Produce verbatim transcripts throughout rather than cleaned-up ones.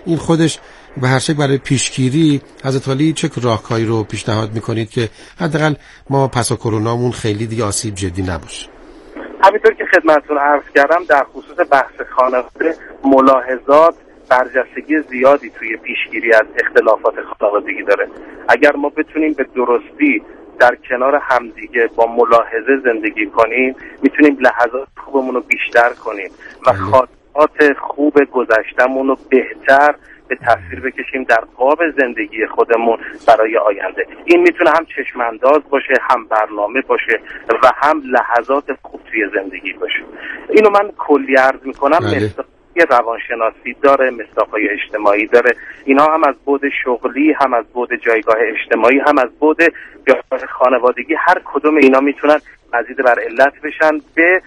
این خودش به هر شکل برای پیشگیری حضرت علی چه راهکاری رو پیشنهاد میکنید که حداقل ما پس از کرونامون خیلی دیگه آسیب جدی نباشه؟ همینطور که خدمتتون عرض کردم در خصوص بحث خانواده ملاحظات برجستگی زیادی توی پیشگیری از اختلافات خانوادگی داره. اگر ما بتونیم به درستی در کنار همدیگه با ملاحظه زندگی کنیم میتونیم لحظات خوبمون رو بیشتر کنیم و خاطرات خوب گذشتمون رو بهتر به تصویر بکشیم در قاب زندگی خودمون برای آینده. این میتونه هم چشمانداز باشه، هم برنامه باشه و هم لحظات خوب توی زندگی باشه. اینو من کلی عرض میکنم. یه روانشناسی داره، مصداق‌های اجتماعی داره. اینا هم از بعد شغلی، هم از بعد جایگاه اجتماعی، هم از بعد جایگاه خانوادگی، هر کدوم اینا میتونن مزید بر علت بشن به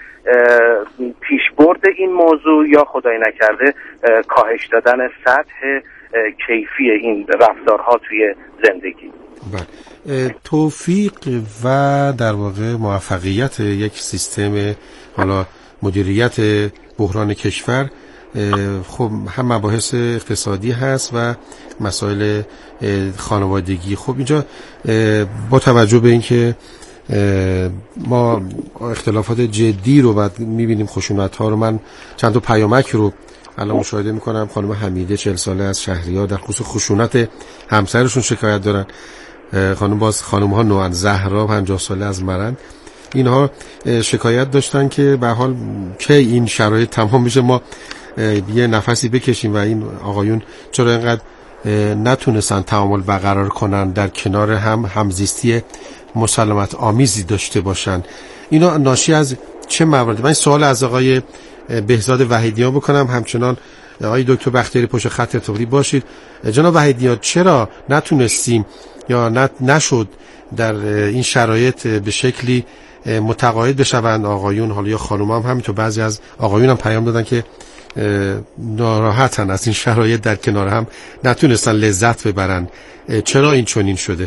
پیشبرد این موضوع یا خدای نکرده کاهش دادن سطح کیفی این رفتارها توی زندگی. بله. توفیق و در واقع موفقیت یک سیستم حالا مدیریت بحران کشور خب هم مباحث اقتصادی هست و مسائل خانوادگی. خب اینجا با توجه به اینکه ما اختلافات جدی رو بعد میبینیم، خشونت ها رو، من چند تا پیامک رو الان مشاهده میکنم. خانم حمیده چهل ساله از شهریار در خصوص خشونت همسرشون شکایت دارن. خانم باز خانم ها نوان زهرا پنجاه ساله از مرند، اینها شکایت داشتن که به حال که این شرایط تمام میشه ما یه نفسی بکشیم و این آقایون چرا اینقدر نتونستن تعامل برقرار کنن، در کنار هم همزیستی مسالمت آمیزی داشته باشن. اینا ناشی از چه مواردی؟ من سوال از آقای بهزاد وحیدیان بکنم، همچنان آقای دکتر بختیاری پشت خط ارتباطی باشید. جناب وحیدیان، چرا نتونستیم یا نشد در این شرایط به شکلی متقاعد بشوند آقایون، حالا یا خانم هم همینطور، بعضی از آقایون هم پیام دادن که ناراحتن از این شرایط، در کنار هم نتونستن لذت ببرن. چرا این چنین شده؟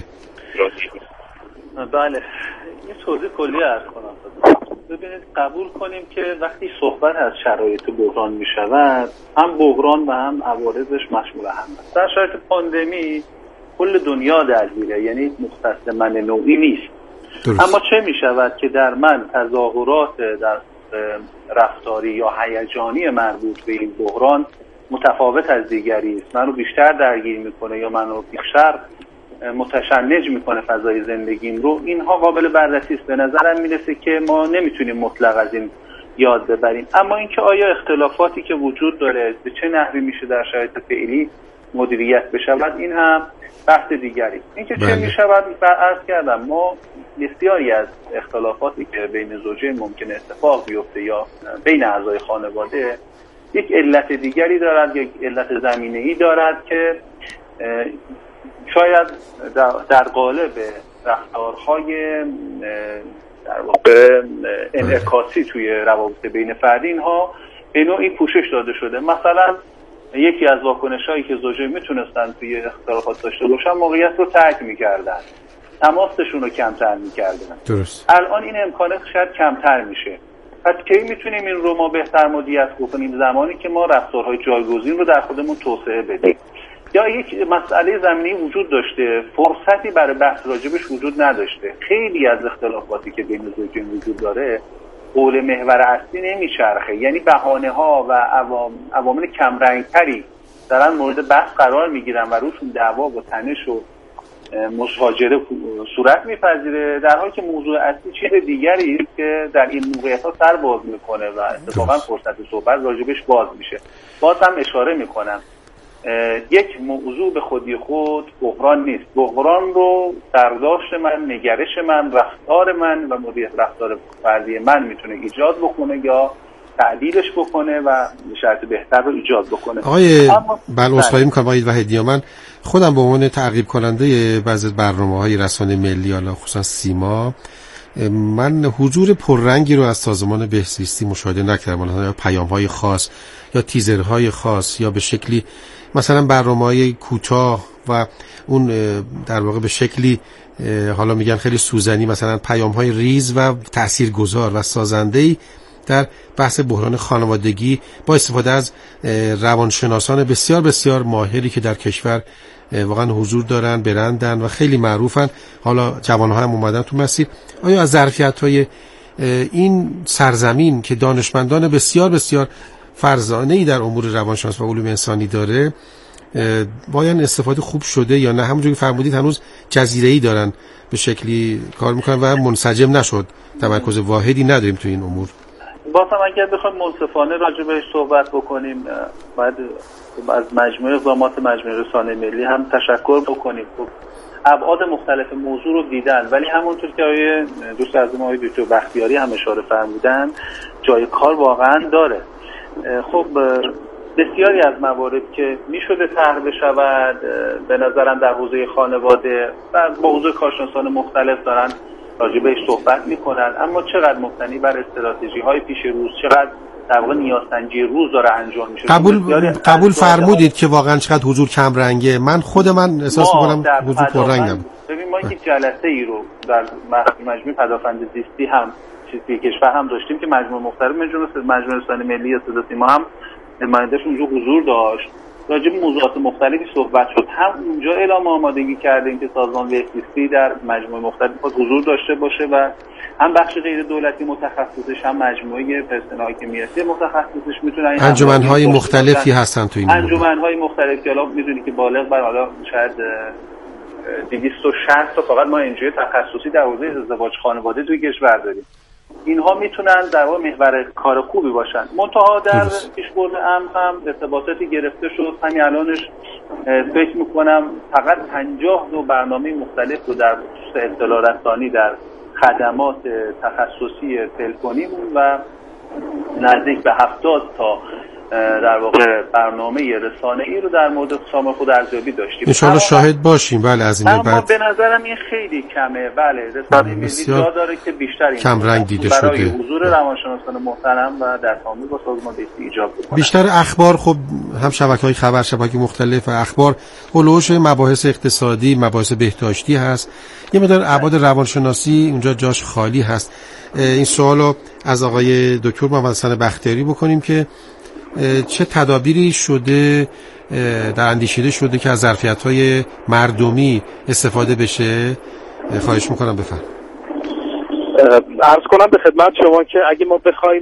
بله، یه توضیح کلی عرض کنم. ببینید، قبول کنیم که وقتی صحبت از شرایط بحران می شود، هم بحران و هم عوارضش مشمول هم است. در شرایط پاندمی کل دنیا درگیره، یعنی مختص من نوعی نیست. درست. اما چه می شود که در من تظاهرات در رفتاری یا هیجانی مربوط به این بحران متفاوت از دیگری است، منو بیشتر درگیر میکنه یا منو بیشتر متشنج میکنه فضای زندگیم رو، اینها قابل بررسی است. به نظرم میرسه که ما نمیتونیم مطلق از این یاد ببریم. اما اینکه آیا اختلافاتی که وجود داره به چه نحوی میشه در شرایط فعلی مدیریت بشود، این هم بحث دیگری. اینکه چه میشود، عرض کردم ما بسیاری از اختلافاتی که بین زوجین ممکنه اتفاق بیفته یا بین اعضای خانواده یک علت دیگری دارد، یک علت زمینه‌ای دارد که شاید در قالب رفتارهای در واقع انعکاسی توی روابط بین فردی اینها به نوعی پوشش داده شده. مثلا یکی از واکنش‌هایی که زوجین میتونستن توی اختلافات داشته باشن، موقعیت رو ترک میکردن، تماسشون رو کمتر میکردن. درست. الان این امکانات شاید کمتر میشه. پس کی میتونیم این رو ما بهتر مدیریت کنیم؟ زمانی که ما رفتارهای جایگزین رو در خودمون توسعه بدیم. یا یک مسئله زمینی وجود داشته، فرصتی برای بحث راجبش وجود نداشته. خیلی از اختلافاتی که بین زوجین وجود داره حول محور اصلی نمیچرخه، یعنی بهانه ها و عوام، عوامل کمرنگتری دارن مورد بحث قرار میگیرن و روشون دعوا و تنش و مشاجره صورت میپذیره، در حالی که موضوع اصلی چیز دیگری است که در این موقعیت ها سر باز میکنه و اتفاقا فرصت صحبت راجبش باز میشه. باز هم اشاره میکنم یک موضوع به خودی خود بحران نیست. بحران رو برداشت من، نگرش من، رفتار من و مدیریت رفتار فردی من میتونه ایجاد بکنه یا تعدیلش بکنه و شرط بهتر رو ایجاد بکنه. آقای بله اصلاحی میکنم آقای وحیدی، من خودم به عنوان تعقیب کننده بعضی برنامه‌های رسانه ملی، حالا خصوصا سیما، من حضور پررنگی رو از سازمان بهزیستی مشاهده نکردم. مثلا پیام‌های خاص یا تیزرهای خاص یا به شکلی مثلا برنامه‌های کوتاه و اون در واقع به شکلی حالا میگن خیلی سوزنی، مثلا پیام‌های ریز و تاثیرگذار و سازنده‌ای در بحث بحران خانوادگی با استفاده از روانشناسان بسیار بسیار ماهری که در کشور واقعا حضور دارن، برندن و خیلی معروفن. حالا جوان‌ها هم اومدن تو مسیر. آیا از ظرفیت‌های این سرزمین که دانشمندان بسیار بسیار فرزانه‌ای در امور روانشناسی و علوم انسانی داره باید استفاده خوب شده یا نه؟ همونجوری که فرمودید هنوز جزیره‌ای دارن به شکلی کار میکنن و منسجم نشد، تمرکز واحدی نداریم تو این امور. بازم اگر بخوایم منصفانه راجع بهش صحبت بکنیم باید از مجموعه اقدامات مجموعه رسانه ملی هم تشکر بکنیم. خب ابعاد مختلف موضوع رو دیدن، ولی همونطور که آقای دوست عزیزم آقای دکتر بختیاری هم اشاره فرمودن جای کار واقعا داره. خب بسیاری از موارد که میشده طرح بشود به نظرم در حوزه خانواده و با حوزه کارشناسان مختلف دارن راجع بهش صحبت میکنن، اما چقدر مبتنی بر استراتژی های پیش روز، چقدر در واقع نیازسنجی روز داره انجام میشه. قبول قبول فرمودید که واقعا چقدر حضور کم رنگه. من خود من احساس میکنم حضور پررنگم. ببین ما یک جلسه ای رو در مجموعه پدافند زیستی هم چیزی کشور هم داشتیم که مجموعه مختلف مجموعه رسانه ملی یا صدا سیما هم نماینده‌اش اونجا حضور داشت، راجع به موضوعات مختلفی صحبت شد. هم اونجا اعلام آمادگی کردیم که سازمان ویستی در مجموعه مختلف حضور داشته باشه و هم بخش غیر دولتی متخصصش هم مجموعه پرسنل حاکمیتی متخصصش میتونن انجمن‌های مختلفی هستن تو این انجمن‌های مختلفی که الان میدونی که بالغ بر حالا شاید دویست و شصت تا فقط ما انجوی تخصصی در حوزه ازدواج خانواده توی کشور داریم. اینها میتونن در واقع محور کار خوبی باشن. منتها در پیشبرد امر هم ارتباطاتی گرفته شد. همین الانش فکر میکنم فقط پنجاه دو برنامه مختلف رو در خصوص اطلاع رسانی در خدمات تخصصی تلفنیمون و نزدیک به هفتاد تا در واقع برنامه رسانه‌ای رو در مورد سام خود ارزیابی داشتیم. ان شاء الله شاهد باشیم. بله از این بعد به نظرم این خیلی کمه. بله رسانه ملی جا داره که بیشتر این کم رنگ دیده برای شده. حضور روانشناسان محترم و در تعامل با سازمان ویستی ایجاب بکنه. بیشتر اخبار خب هم شبکه‌های خبر شبکه‌های مختلف و اخبار هولوش مباحث اقتصادی، مباحث بهداشتی هست. یه مقدار ابعاد روانشناسی اونجا جاش خالی هست. این سوالو از آقای دکتر محمد حسن بختیاری بکنیم که چه تدابیری شده در اندیشیده شده که از ظرفیت‌های مردمی استفاده بشه؟ خواهش میکنم بفرم. عرض کنم به خدمت شما که اگه ما بخوایم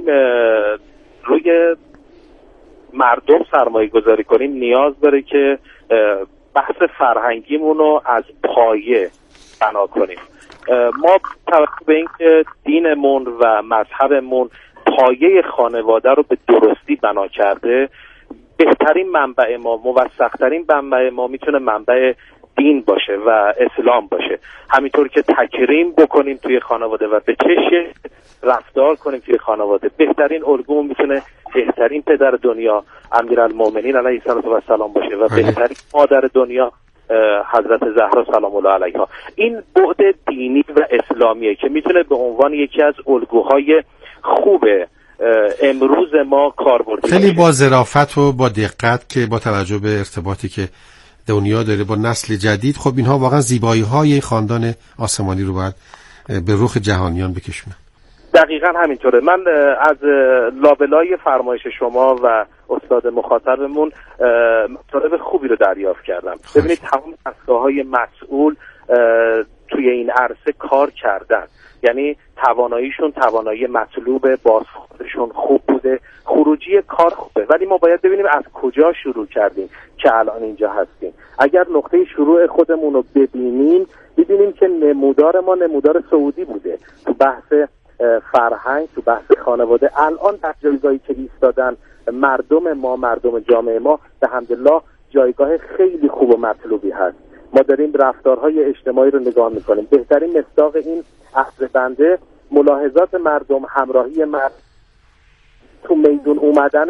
روی مردم سرمایه گذاری کنیم نیاز داره که بحث فرهنگیمون رو از پایه بنا کنیم. ما توجه به این که دینمون و مذهبمون پایه خانواده رو به درستی بنا کرده، بهترین منبع ما، موثق‌ترین منبع ما میتونه منبع دین باشه و اسلام باشه. همینطور که تکریم بکنیم توی خانواده و به چه رفتار کنیم توی خانواده، بهترین الگو میتونه بهترین پدر دنیا امیرالمومنین علیه السلام باشه و بهترین مادر دنیا حضرت زهرا سلام الله علیها. این بعد دینی و اسلامیه که میتونه به عنوان یکی از الگوهای خوب امروز ما کاربردی خیلی با ظرافت و با دقت که با توجه به ارتباطی که دنیا داره با نسل جدید، خب اینها واقعا زیبایی های خاندان آسمانی رو باید به رخ جهانیان بکشونن. دقیقاً همینطوره. من از لابلای فرمایش شما و استاد مخاطبمون مطالب خوبی رو دریافت کردم. ببینید تمام دستگاه‌های مسئول توی این عرصه کار کردن، یعنی تواناییشون توانایی مطلوب، بازخوردشون خوب بوده، خروجی کار خوبه، ولی ما باید ببینیم از کجا شروع کردیم که الان اینجا هستیم. اگر نقطه شروع خودمون رو ببینیم ببینیم که نمودار ما نمودار سعودی بوده تو بحث فرهنگ، تو بحث خانواده. الان در جایگاهی که ایستادن مردم ما، مردم جامعه ما به حمدالله جایگاه خیلی خوب و مطلوبی هست. ما داریم رفتارهای اجتماعی رو نگاه میکنیم. بهترین مصداق این اصل بنده ملاحظات مردم، همراهی مردم، تو میدون اومدن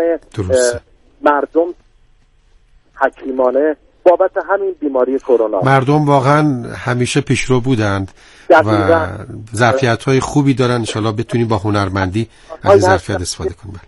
مردم حکیمانه بابت همین بیماری کرونا. مردم واقعا همیشه پیشرو بودند و ظرفیت‌های خوبی دارن. انشالله بتونیم با هنرمندی از این ظرفیت استفاده کنیم.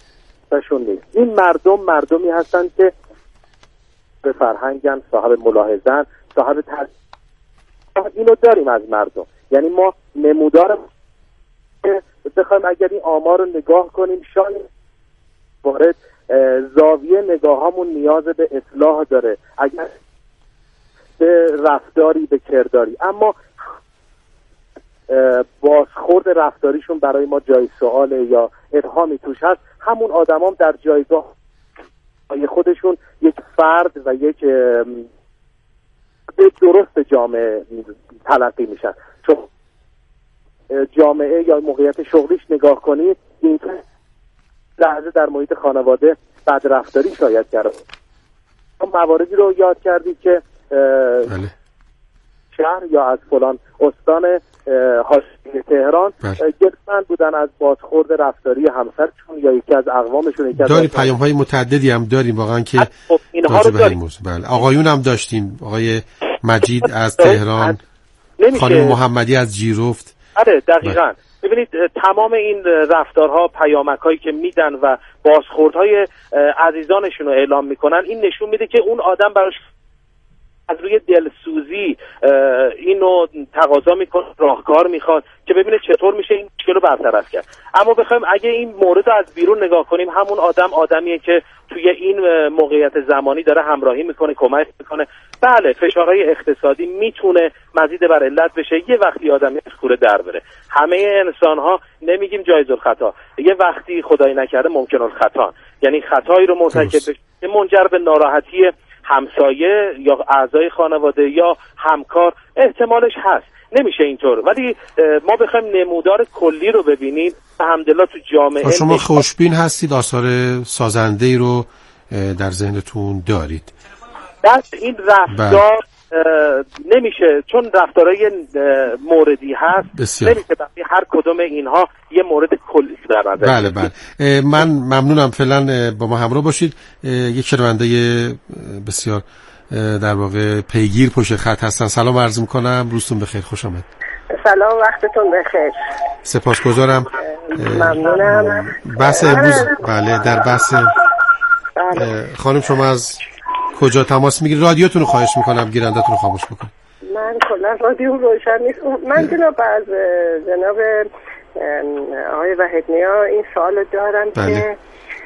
این مردم مردمی هستن که به فرهنگن، صاحب ملاحظه‌ن، صاحب تر... اینو داریم از مردم. یعنی ما نمودار بخوایم اگر این آمار رو نگاه کنیم شاید وارد زاویه نگاهامون نیاز به اصلاح داره، اگر به رفتاری به کرداری، اما بازخورد رفتاریشون برای ما جای سواله یا ابهامی توش هست. همون آدمام در جایگاه خودشون یک فرد و یک درست جامعه تلقی میشن. چون جامعه یا موقعیت شغلیش نگاه کنید این لحظه در محیط خانواده بدرفتاری شاید کرده. مواردی رو یاد کردید که بله. شهر یا از فلان استان حاشیه تهران گرفتن بودن از بازخورد رفتاری همسرشون یا یکی از اقوامشون. یکی از داری پیام های متعددی هم داریم واقعا که خب اینها رو داریم. بله. آقایون هم داشتیم، آقای مجید از تهران، خانم محمدی از جیرفت. آره دقیقاً. ببینید تمام این رفتارها، پیامک‌هایی که میدن و بازخوردهای عزیزانشون رو اعلام میکنن، این نشون میده که اون آدم براش از روی دلسوزی اینو تقاضا میکنه، راهکار میخواد که ببینه چطور میشه این مشکل رو برطرف کرد. اما بخوایم اگه این مورد رو از بیرون نگاه کنیم، همون آدم آدمیه که توی این موقعیت زمانی داره همراهی میکنه، کمک میکنه. بله فشارهای اقتصادی میتونه مزید بر علت بشه، یه وقتی آدمی از کوره در بره. همه انسان ها نمیگیم جایز الخطا، یه وقتی خدای نکرده ممکن الخطا، یعنی خطایی رو مرتکب بشه منجر به ناراحتی همسایه یا اعضای خانواده یا همکار احتمالش هست. نمیشه اینطور، ولی ما بخوایم نمودار کلی رو ببینیم الحمدلله تو جامعه. شما خوشبین هستید، آثار سازنده‌ای رو در ذهنتون دارید؟ دست این رفتار نمیشه، چون رفتارهای موردی هست بسیار. نمیشه برای هر کدوم اینها یه مورد کلی در نظر. بله بله من ممنونم، فعلا با ما همراه باشید. یک شنونده بسیار در واقع پیگیر پشت خط هستن. سلام عرض میکنم، روزتون بخیر، خوش آمد. سلام، وقتتون بخیر. سپاسگزارم. ممنونم. بحث امروز بله در بحث بله. خانم شما از کجا تماس میگیرید؟ رادیوتون رو خواهش میکنم گیرنده‌تون رو خاموش بکنید. من کلا رادیو روشن نیست. من جناب از جناب آقای وحیدنیا این سوال دارم بله. که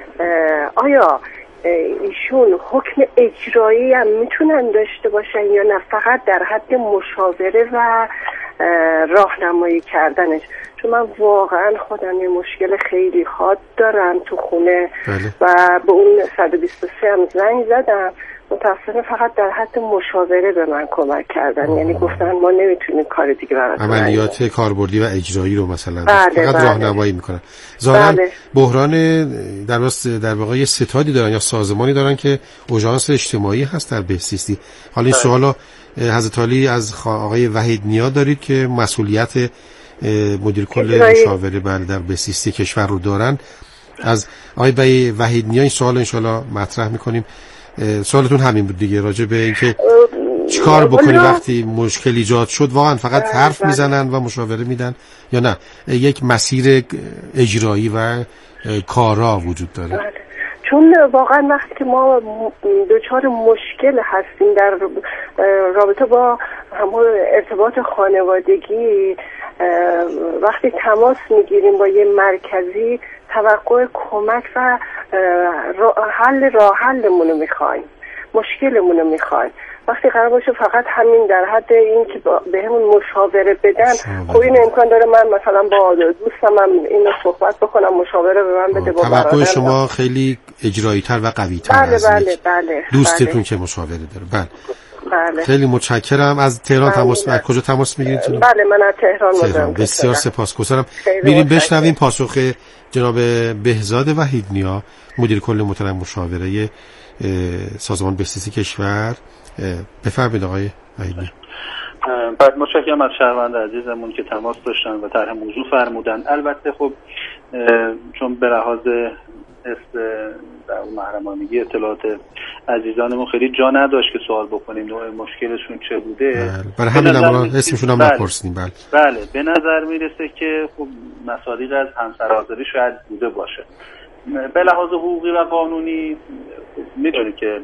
آیا ایشون حکم اجرایی هم میتونن داشته باشن یا نه فقط در حد مشاوره و راهنمایی کردنش؟ چون من واقعا خودم یه مشکل خیلی حاد دارم تو خونه بله. و به اون صد و بیست و سه هم زنگ زدم، متاسفانه فقط در حد مشاوره به من کمک کردن. آه. یعنی گفتن ما نمیتونیم کار دیگه براتون عملیات کاربردی و اجرایی رو مثلا بله فقط بله. راهنمایی میکنن. ظاهرا بله. بحران در واقع در واقع یه ستادی دارن یا سازمانی دارن که اورژانس اجتماعی هست در بهزیستی. حالا این سوالا حضرت علی از آقای وحیدنیا دارید که مسئولیت مدیر کل مشاوره بله در بهزیستی کشور رو دارن. از آقای وحیدنیا این سوال ان شاءالله مطرح میکنیم. سوالتون همین بود دیگه، راجع به اینکه چیکار بکنی وقتی مشکل ایجاد شد؟ واقعا فقط حرف میزنن و مشاوره میدن یا نه یک مسیر اجرایی و کارا وجود داره؟ چون واقعا وقتی که ما دچار مشکل هستیم در رابطه با همون ارتباط خانوادگی، وقتی تماس میگیریم با یه مرکزی، توقع کمک و حل راه حلمونو میخوایم، مشکلمونو میخوایم. وقتی قرار باشه فقط همین در حد این که به همون مشاوره بدن، خب این امکان داره من مثلا با دوستم هم اینو صحبت بکنم، مشاوره به من بده. با توقع شما خیلی اجرایی تر و قوی تر بله از بله بله دوستتون بله. که مشاوره داره. بله بله. خیلی متشکرم. از تهران تماس از کجا تماس میگیرید؟ بله من از تهران تهران. بسیار سپاسگزارم. میریم بشنویم پاسخ جناب بهزاد وحیدنیا، مدیر کل محترم مشاوره سازمان بهزیستی کشور. بفرمایید آقای وحیدنیا. بعد متشکرم از شهروند عزیزمون که تماس داشتن و طرح موضوع فرمودن. البته خب چون به لحاظ در محرمانگی اطلاعات عزیزانمون خیلی جا نداشت که سوال بکنیم نوع مشکلشون چه بوده، برای همین هم اسمشون هم نپرسیدیم. بله بله به نظر میرسه که خب مصادیق از همسرآزادی شاید بوده باشه. به لحاظ حقوقی و قانونی میدونید که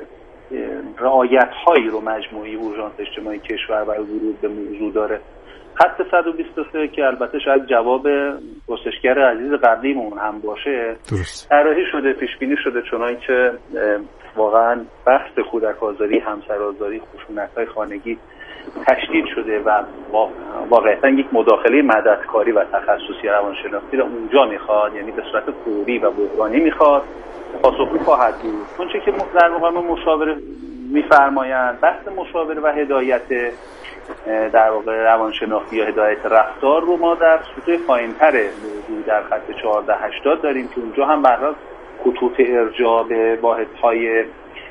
رعایت هایی رو مجموعی اورژانس اجتماعی کشور برای ورود به موضوع داره. خط صد و بیست و سه که البته شاید جواب پرسشگر عزیز قبلیمون هم باشه، درست طراحی شده، پیش بینی شده چنان که واقعا بحث کودک آزاری، همسر آزاری، خشونت‌های خانگی تشدید شده و واقعا یک مداخله مددکاری و تخصصی روانشناختی را اونجا میخواد، یعنی به صورت فوری و بحرانی میخواد پاسخگو خواهد بود. اونچه که در مقام مشاوره میفرمایند، بحث مشاوره و هدایت در واقع روانشناختی یا هدایت رفتار رو ما در سطوح پایین‌تر موضوع در خط چهارده هشتاد داریم که اونجا هم برای خطوط ارجاع به واحدهای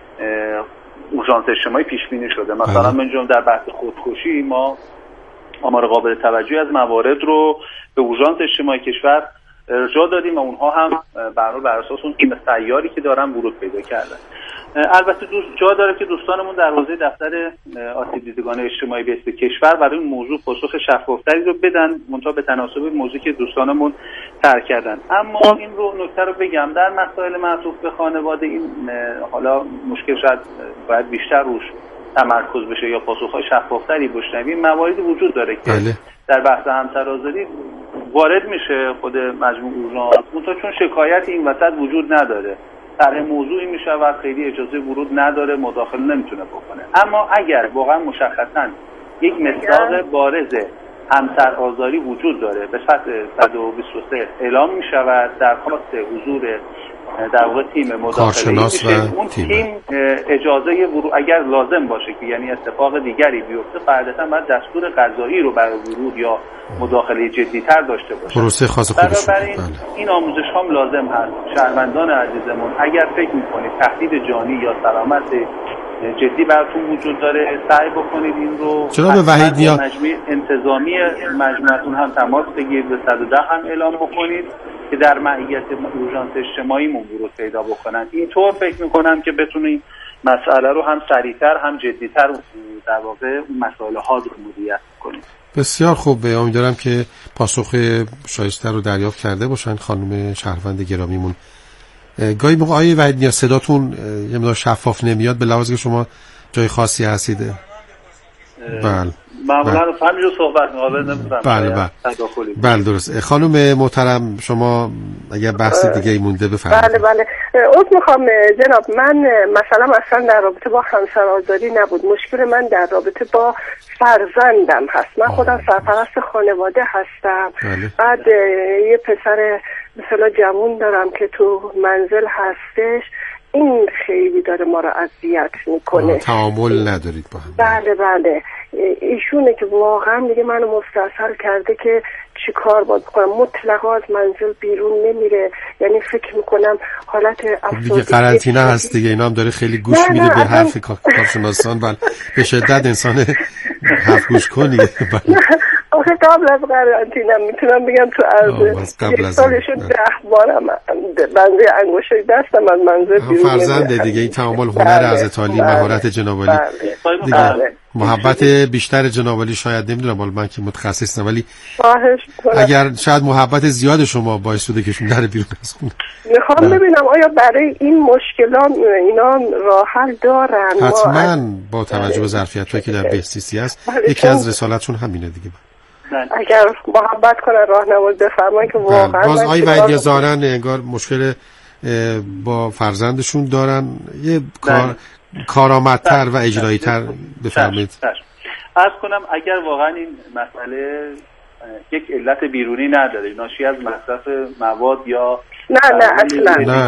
اورژانس اجتماعی پیش بینی شده. مثلا من در بحث خودکشی ما آمار قابل توجهی از موارد رو به اورژانس اجتماعی کشور ارجاع دادیم و اونها هم بر بر اساس اون تیم سیاری که دارن ورود پیدا کردن. البته دوست جا داره که دوستانمون در حوزه دفتر آسیب دیدگان اجتماعی به کشور برای این موضوع پاسخ شفافتری رو بدن، منتها به تناسب موضوعی که دوستانمون طرح کردن. اما این رو نکته رو بگم، در مسائل معطوف به خانواده این حالا مشکل شاید باید بیشتر روش تمرکز بشه یا پاسخ‌های شفافتری بشنویم. مواردی وجود داره که بله. در بحث همسرآزاری وارد میشه خود مجموع اورژانس، منتها چون شکایت این وسط وجود نداره، طرح موضوعی میشود، خیلی اجازه ورود نداره، مداخله نمیتونه بکنه. اما اگر واقعا مشخصا یک مصداق بارز همسر آزاری وجود داره به سطح صد و بیست و سه اعلام میشود، درخواست حضور در واقع تیم مداخله میشه، اون تیم, تیم اجازه ورود اگر لازم باشه که یعنی اتفاق دیگری بیفته قاعدتا باید دستور قضایی رو برای ورود یا مداخله جدی‌تر داشته باشه. پروسه خاص خودش. بنابراین این آموزش هم لازم هست. شهروندان عزیزمون اگر فکر میکنید تهدید جانی یا سلامت جدی براتون وجود داره، سعی بکنید این رو جناب وحید نیا مجموعه انتظامی مجموعتون هم تماس بگیرید، به صد و ده هم اعلام بکنید که در معیت اورژانس اجتماعی ورود پیدا بکنن. اینطور فکر میکنم که بتونید مسئله رو هم سریعتر هم جدیتر در واقع مسائل ها رو مدیریت کنید. بسیار خوب، امیدوارم که پاسخ شایسته رو دریافت کرده باشن خانم شهروند گرامیمون. گاهی موقع آقای وحید نیا صداتون یه مقدار شفاف نمیاد، به لحاظ که شما جای خاصی هستید. بله معمولا همینجور صحبت می‌کنم. بله بله بله درست. خانم محترم شما اگر بحث دیگه ای مونده بفرمایید. بله بله عذر میخوام جناب، من مثلا اصلا در رابطه با همسرآزاری نبود، مشکل من در رابطه با فرزندم هست. من خودم سرپرست خانواده هستم. بله. بعد یه پسر مثلا جوان دارم که تو منزل هستش، این خیلی داره ما رو اذیت میکنه. تعامل ندارید با هم؟ بله بله ایشونه که واقعا دیگه منو مستاصل کرده که چی کار باید بکنم. مطلقا از منزل بیرون نمیره، یعنی فکر میکنم حالت افسردگی دیگه قرنطینه هست دیگه، اینا هم داره خیلی گوش میده به حرف کارشناسان. بله به شدت انسان حرف گوش کنی. آخه قبل از قرنطینه میتونم بگم تو از یک سالشون ده بارم بنده انگوشه دستم از منزل بیرون نمیره. فرزنده دیگه، این تعامل هنر از تالی مهارت جناب عالی دیگه. محبت بیشتر جناب عالی شاید نمیدونم، ولی من که متخصص نم، ولی اگر شاید محبت زیاد شما باعث بوده که شون در بیرون از خونه. میخوام ببینم آیا برای این مشکلات اینا راه حل دارن؟ حتما با توجه به ظرفیتایی که در بهسیسی هست یکی از رسالتشون همینه دیگه. اگر محبت کنن راهنمایی بفرمایید که واقعا باز آقای وحید نیا ظاهراً انگار مشکل با فرزندشون دارن، یه کار کارآمدتر و اجرایی‌تر بفرمایید. عرض کنم اگر واقعا این مسئله یک علت بیرونی نداره، ناشی از مصرف مواد یا نه نه اصلا نه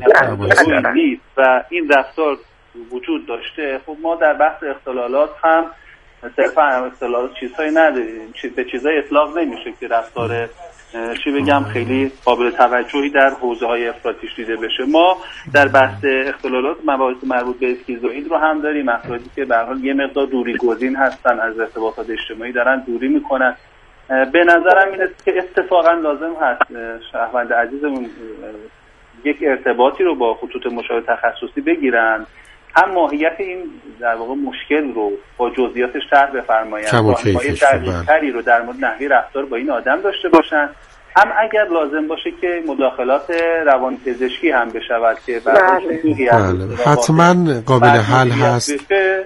نه نه و این رفتار وجود داشته، خب ما در بحث اختلالات هم صرفا اختلالات چیزهایی نداریم، به چیزهای اطلاق نمیشه که رفتار چی بگم خیلی قابل توجهی در حوزه‌های افراطیش دیده بشه. ما در بحث اختلالات مباحث مربوط به اسکیزوئید رو هم داریم، افرادی که به هر حال یه مقدار دوری گزین هستن از ارتباطات اجتماعی، دارن دوری میکنن. به نظرم اینه که اتفاقا لازم هست شهروند عزیزمون یک ارتباطی رو با خطوط مشاور تخصصی بگیرن، هم ماهیت این در واقع مشکل رو با جزئیاتش طرح بفرمایند، راهنمایی دقیق‌تری رو در مورد نحوه رفتار با این آدم داشته باشن، هم اگر لازم باشه که مداخلات روانپزشکی هم بشود که بله. بله. حتما قابل حل هست.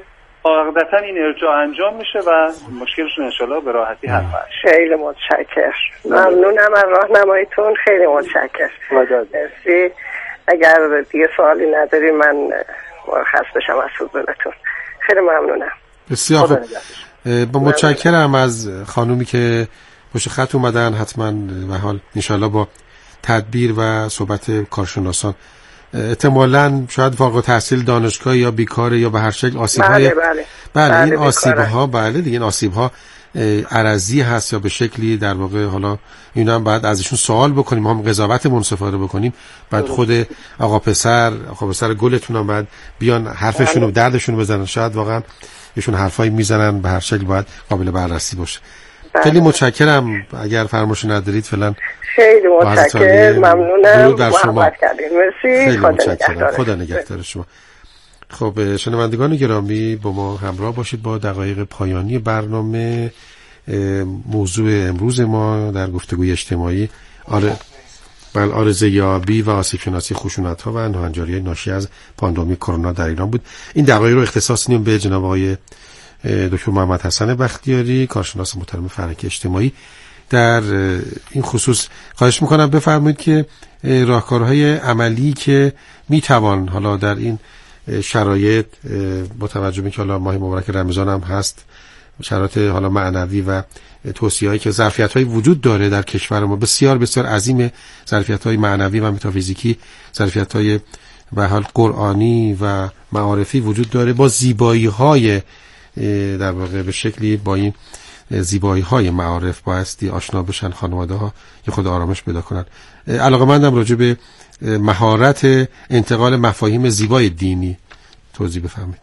قاعدتا این ارجاع انجام میشه و مشکلشون انشالله به راحتی حل میشه. خیلی متشکرم، ممنونم از راهنماییتون، خیلی متشکرم. مرسی. اگر دیگه سوالی نداری من مرخص بشم از حضورتون. خیلی ممنونم. بسیار خوب. با متشکرم از خانومی که پشت خط اومدن. حتما به حال انشالله با تدبیر و صحبت کارشناسان احتمالاً شاید فارغ التحصیل دانشگاه یا بیکاره یا به هر شکل آسیب‌های بله بله. بله, بله این آسیب‌ها بله دیگه این آسیب‌ها عرضی هست یا به شکلی در واقع حالا اینا هم باید ازشون سوال بکنیم، ما هم قضاوت منصفانه بکنیم. بعد خود آقا پسر آقا پسر گلتون هم بعد بیان حرفشون و دردشون بزنن، شاید واقعا ایشون حرفایی میزنن به هر شکل باید قابل بررسی باشه. بله. خیلی متشکرم. اگر فرمایش ندارید فعلا خیلی متشکرم، ممنونم، محبت کردید. مرسی. خیلی متشکرم. خدا نگهدار شما. خب شنوندگان گرامی با ما همراه باشید با دقایق پایانی برنامه. موضوع امروز ما در گفتگوی اجتماعی آره بل عارضه یابی و آسیب شناسی خشونت‌ها و ناهنجاری ناشی از پاندمی کرونا در ایران بود. این دقایق رو اختصاص میدیم به جناب آقای دکتر محمد حسن بختیاری، کارشناس محترم فرهنگ اجتماعی. در این خصوص خواهش میکنم بفرمایید که راهکارهای عملی که میتوان حالا در این شرایط با توجه به اینکه حالا ماه مبارک رمضان هم هست، شرایط حالا معنوی و توصیه‌هایی که ظرفیت‌های وجود داره در کشور ما بسیار بسیار عظیم، ظرفیت‌های معنوی و متافیزیکی، ظرفیت‌های به حال قرآنی و معارفی وجود داره، با زیبایی‌های در واقع به شکلی با این زیبایی‌های معارف بایستی آشنا بشن خانواده‌ها که خود آرامش پیدا کنن. علاقه‌مندم راجع به مهارت انتقال مفاهیم زیبای دینی توضیح بفرمایید.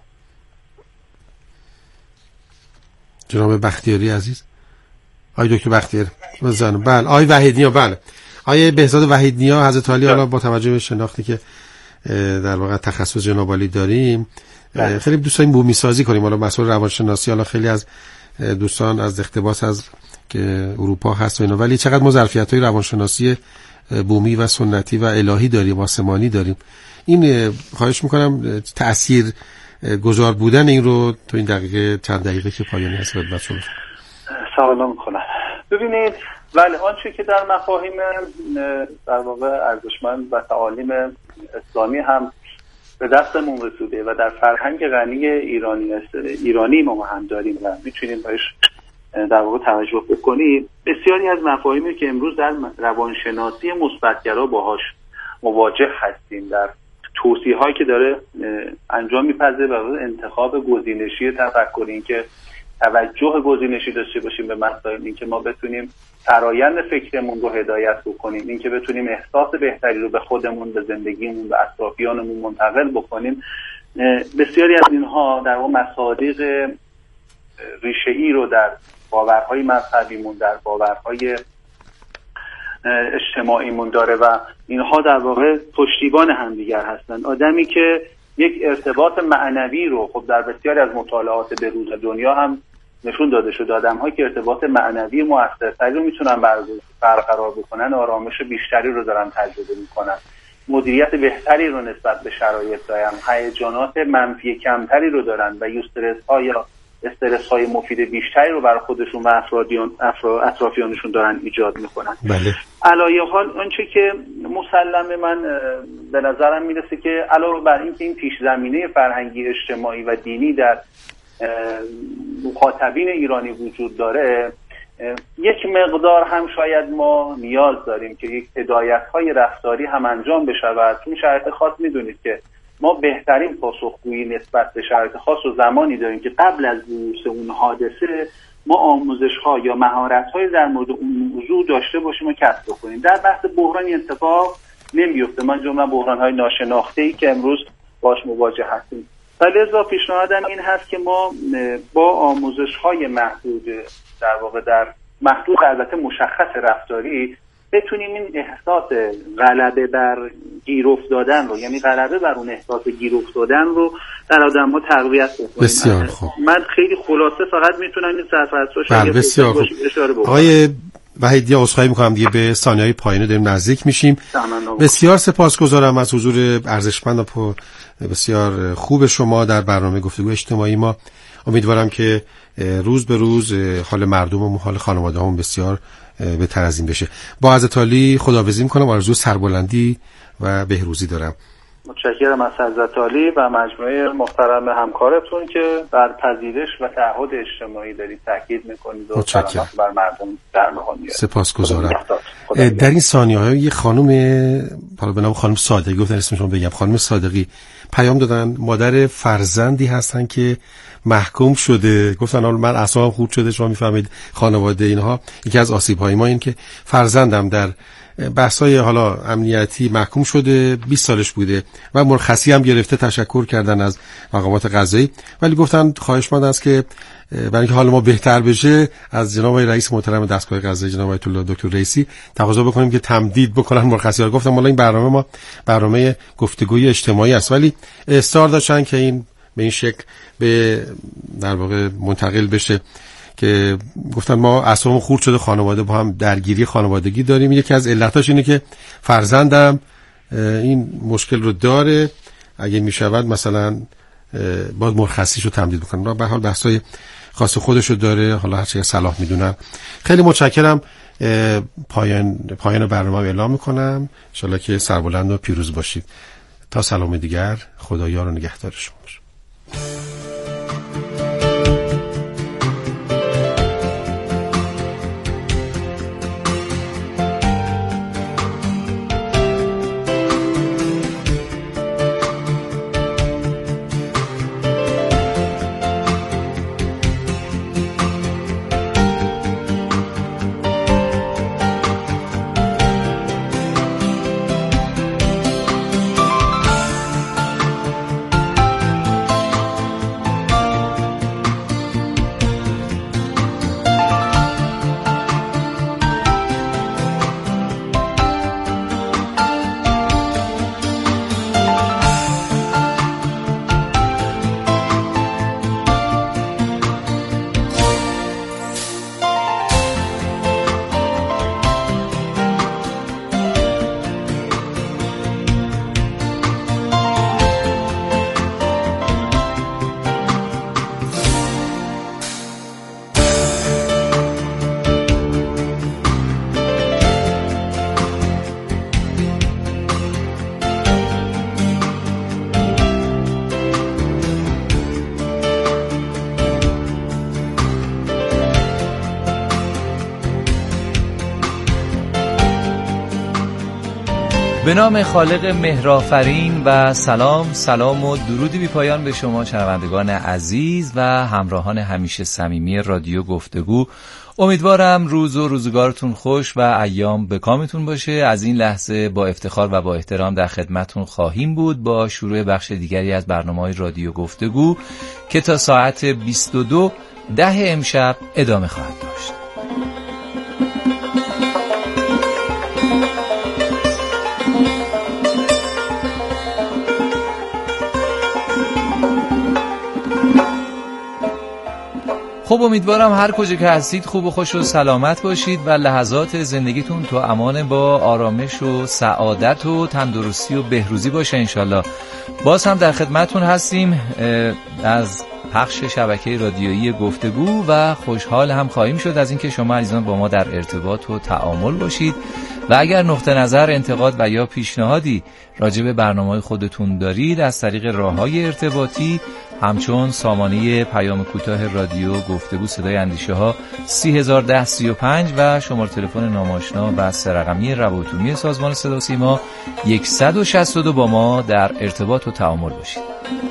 جناب بختیاری عزیز، آقای دکتر بختیاری بزن. بله آقای وحیدنیا، بله آقای بهزاد وحیدنیا حضرت عالی، حالا با توجه به شناختی که در واقع تخصص جناب عالی داریم بله. خیلی دوست داریم بومی سازی کنیم، حالا مسئول روانشناسی، حالا خیلی از دوستان از اقتباس از که اروپا هست و اینا، ولی چقدر ما ظرفیت‌های روانشناسی بومی و سنتی و الهی داریم، آسمانی داریم. این خواهش میکنم تأثیر گذار بودن این رو تو این دقیقه چند دقیقه که پایانی هست خدمت شما سوال میکنم. ببینید ولی آنچه که در مفاهیم در واقع ارزشمند و تعالیم اسلامی هم به دستمون رسیده و در فرهنگ غنی ایرانی ایرانی ما هم داریم و میتونیم بهش در واقع توجه بکنیم، بسیاری از مفاهیمی که امروز در روانشناسی مثبت‌گرا باهاش مواجه هستیم، در توصیه‌هایی که داره انجام می‌پذیره و انتخاب گزینشی تفکری، این که توجه گزینشی داشته باشیم به مسائل، این که ما بتونیم فرایند فکرمون رو هدایت بکنیم، این که بتونیم احساس بهتری رو به خودمون، به زندگیمون، به اطرافیانمون منتقل بکنیم. بسیاری از اینها در واقع مصادیق ریشه‌ای رو در باورهای مذهبیمون، در باورهای اجتماعیمون داره و اینها در واقع پشتیبان همدیگر هستند. آدمی که یک ارتباط معنوی رو خب در بسیاری از مطالعات به روز دنیا هم نشون داده شده، آدم‌هایی که ارتباط معنوی موثرتری رو میتونن برقرار بکنن، آرامش بیشتری رو دارن تجربه میکنن، مدیریت بهتری رو نسبت به شرایط دارن، هیجانات منفی کمتری رو دارن و استرس‌ها یا استرس های مفید بیشتری رو برای خودشون و اطرافیانشون دارن ایجاد میکنن. بله. علایه حال آنچه که مسلمه من به نظرم میرسه که علاوه بر این که این پیش زمینه فرهنگی اجتماعی و دینی در مخاطبین ایرانی وجود داره، یک مقدار هم شاید ما نیاز داریم که یک هدایت های رفتاری هم انجام بشود. چون شرایط خاص میدونید که ما بهترین پاسخگویی نسبت به شرایط خاص و زمانی داریم که قبل از بروز اون حادثه ما آموزش‌ها یا مهارت‌های در مورد اون موضوع داشته باشیم و کسب کنیم. در بحث بحران اتفاق نمیفته، من جمله بحران‌های ناشناخته‌ای که امروز باش مواجه هستیم. لذا پیشنهادم این هست که ما با آموزش‌های محدود در واقع در محدود البته مشخص رفتاری بتونیم این احساس غلبه بر گیر افتادن رو، یعنی غلبه بر اون احساس گیر افتادن رو در آدم‌ها تقویت بکنیم. بسیار خوب. من خیلی خلاصه فقط میتونم این سرفصلش رو بسیار خوب اشاره بکنم. آقای وحیدی عذرخواهی می‌کنم دیگه به ثانیه‌های پایانی داریم نزدیک میشیم. بسیار سپاسگزارم از حضور ارزشمند و بسیار خوب شما در برنامه گفتگو اجتماعی ما. امیدوارم که روز به روز حال مردم و حال خانواده هم بسیار بهتر از این بشه. با حضرت عالی خداحافظی میکنم، آرزوی سربلندی و بهروزی دارم. متشکرم از حضرت عالی و مجموعه محترم همکارتون که بر پذیرش و تعهد اجتماعی دارید تاکید میکنید و سلامت بر مردم در نهاد میارید. سپاسگزارم. در این ثانیه‌ها یه خانم، حالا به نام خانم صادقی، گفتن اسمشون بگم، خانم صادقی پیام دادن، مادر فرزندی هستن که محکوم شده. گفتن حالا من اعصابم خورد شده، شما میفهمید خانواده اینها، یکی از آسیب‌های ما این که فرزندم در بحث‌های حالا امنیتی محکوم شده، بیست سالش بوده و مرخصی هم گرفته. تشکر کردن از مقامات قضایی، ولی گفتن خواهشمند است که برای اینکه حال ما بهتر بشه از جناب رئیس محترم دستگاه قضایی جناب آیت الله دکتر رئیسی تقاضا بکنیم که تمدید بکنن مرخصی‌ها. گفتم حالا این برنامه ما برنامه گفتگوی اجتماعی است، ولی اصرار داشتن که این به این شکل به در واقع منتقل بشه که گفتن ما اعصابمون خورد شده، خانواده با هم درگیری خانوادگی داریم. یکی از علتاش اینه که فرزندم این مشکل رو داره، اگه میشود مثلا باید مرخصیشو تمدید بکنن. به هر حال بحثای خاص خودشو داره، حالا هر چه صلاح میدونم. خیلی متشکرم. پایان پایان برنامه رو اعلام میکنم. ان شاءالله که سربلند و پیروز باشید. تا سلام دیگر، خدا یار و نگهدار شما باشه. به نام خالق مهرآفرین و سلام سلام و درودی بی پایان به شما شنوندگان عزیز و همراهان همیشه صمیمی رادیو گفتگو. امیدوارم روز و روزگارتون خوش و ایام به کامتون باشه. از این لحظه با افتخار و با احترام در خدمتون خواهیم بود با شروع بخش دیگری از برنامه‌های رادیو گفتگو که تا ساعت بیست و دو ده امشب ادامه خواهد داشت. خب امیدوارم هر کجا که هستید خوب و خوش و سلامت باشید و لحظات زندگیتون تو امان با آرامش و سعادت و تندرستی و بهروزی باشه انشالله. باز هم در خدمتون هستیم از پخش شبکه رادیویی گفتگو و خوشحال هم خواهیم شد از اینکه شما عزیزان با ما در ارتباط و تعامل باشید و اگر نقطه نظر، انتقاد و یا پیشنهادی راجع به برنامه‌های خودتون دارید از طریق راه‌های ارتباطی همچون سامانه پیام کوتاه رادیو گفتگو صدای اندیشه ها سی هزار و ده سی و پنج و شماره تلفن ناماشنا و سه رقمی روابط سازمان صدا و سیما صد و شصت و دو با ما در ارتباط و تعامل باشید.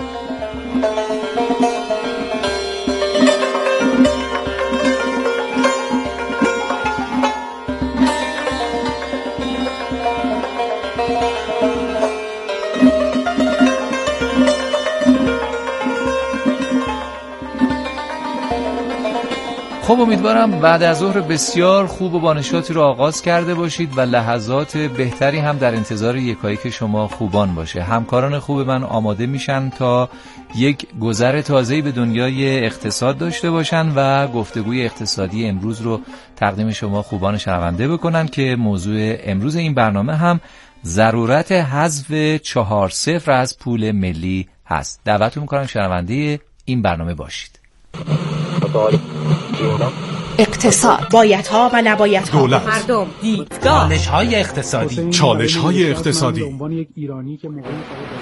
خب امیدوارم بعد از ظهر بسیار خوب و بانشاطی رو آغاز کرده باشید و لحظات بهتری هم در انتظار یکایک شما خوبان باشه. همکاران خوب من آماده میشن تا یک گذر تازه‌ای به دنیای اقتصاد داشته باشن و گفتگوی اقتصادی امروز رو تقدیم شما خوبان شنونده بکنن که موضوع امروز این برنامه هم ضرورت حذف چهار صفر از پول ملی هست. دعوتتون می‌کنم شنونده این برنامه باشید. اقتصاد، بایدها و نبایدها، دولت، مردم، دیدگاه، چالش‌های اقتصادی، چالش‌های اقتصادی.